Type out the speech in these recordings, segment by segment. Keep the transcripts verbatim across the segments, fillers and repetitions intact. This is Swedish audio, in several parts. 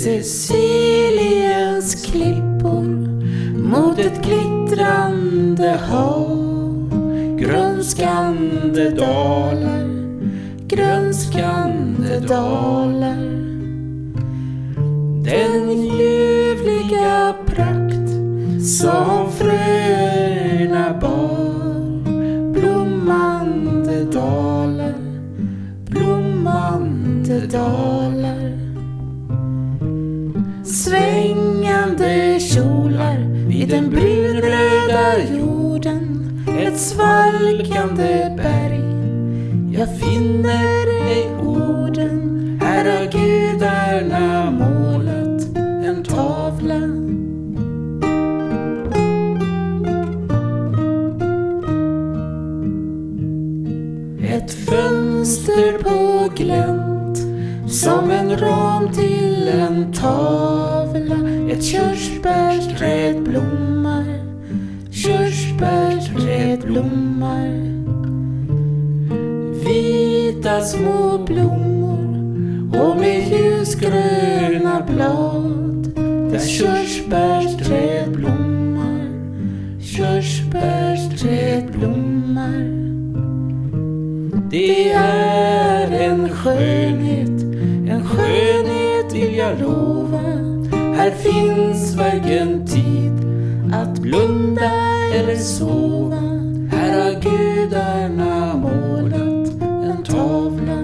Siciliens klippor mot ett glittrande hav, grönskande dalar, grönskande dalar. Den ljuvliga prakt som fröna bar, blommande dalar, blommande dalar. Svängande kjolar vid den brunröda jorden, ett svalkande berg. Jag finner ej orden, här har gudarna målat en tavla. Ett fönster på glänt som en ram till en tavla. Ett körsbärsträd blommar, körsbärsträd blommar. Vita små blommor och med ljusgröna blad. Där körsbärsträd blommar, körsbärsträd blommar. Det är en skönhet, en skönhet vill jag lova. Här finns varken tid att blunda eller sova. Här har gudarna målat en tavla.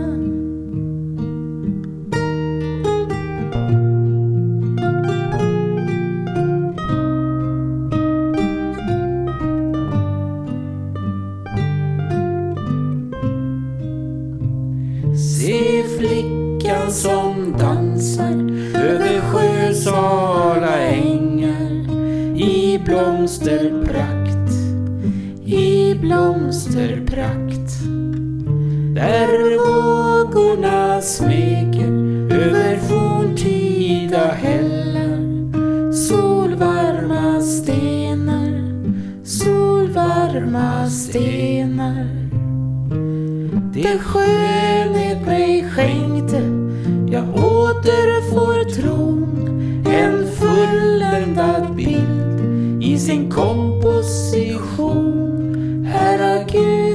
Se flickan som dansar över sjösala ängar, i blomsterprakt, i blomsterprakt. Där vågorna smeker över forntida hällar, solvarma stenar, solvarma stenar. Det skönhet mig skänkte, jag åter får tron, en fulländad bild i sin komposition. Här har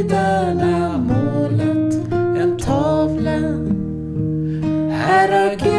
gudarna målat en tavla, här har gudarna